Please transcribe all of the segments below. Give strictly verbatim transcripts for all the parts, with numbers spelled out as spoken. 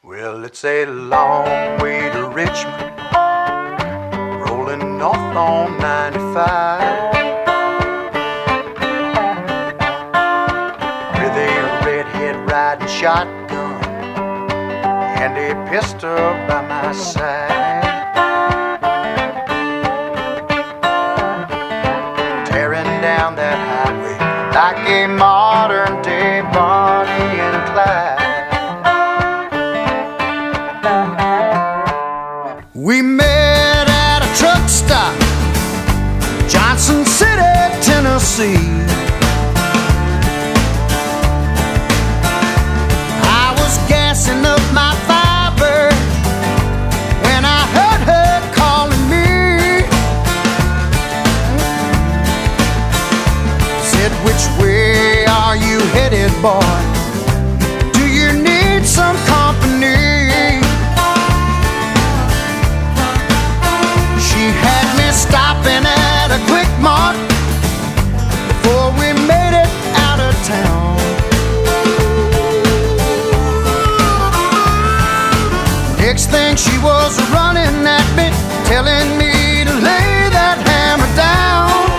Well, it's a long way to Richmond, rolling north on ninety-five, with a redhead riding shotgun and a pistol by my side, tearing down that highway like a modern day Bonnie and Clyde. We met at a truck stop, Johnson City, Tennessee. I was gassing up my Firebird when I heard her calling me. Said, which way are you headed, boy? Do you need some company? She had me stopping at a Quick Mart before we made it out of town. Next thing she was running at me, telling me to lay that hammer down,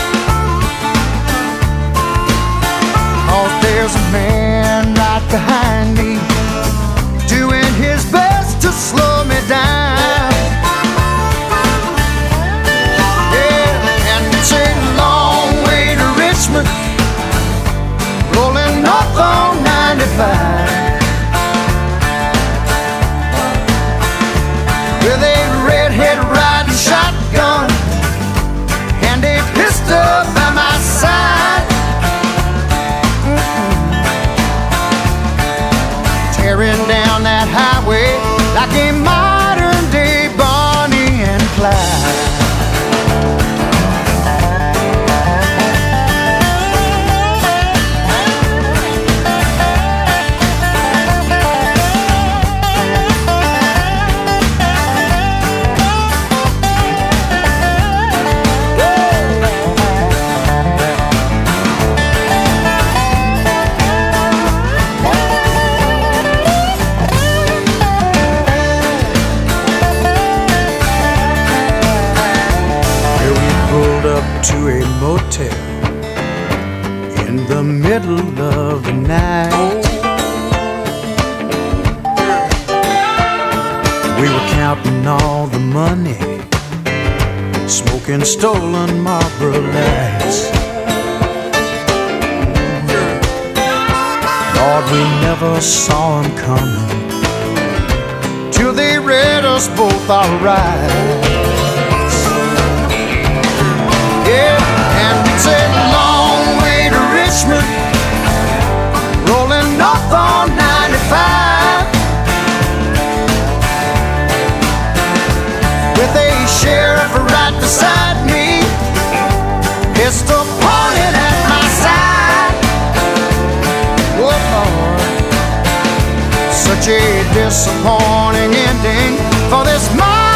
'cause there's a man right behind me doing his best to slow me down. Rolling north on ninety-five, with a redhead riding shotgun and a pistol by my side, mm-mm. Tearing down that highway like a modern day Bonnie and Clyde. To a motel in the middle of the night. We were counting all the money, smoking stolen Marlboro Lights. Lord, we never saw them coming till they read us both our rights. Yeah, and it's a long way to Richmond, rolling north on ninety-five, with a sheriff right beside me, pistol pointed at my side. Oh Lord, such a disappointing ending for this morning.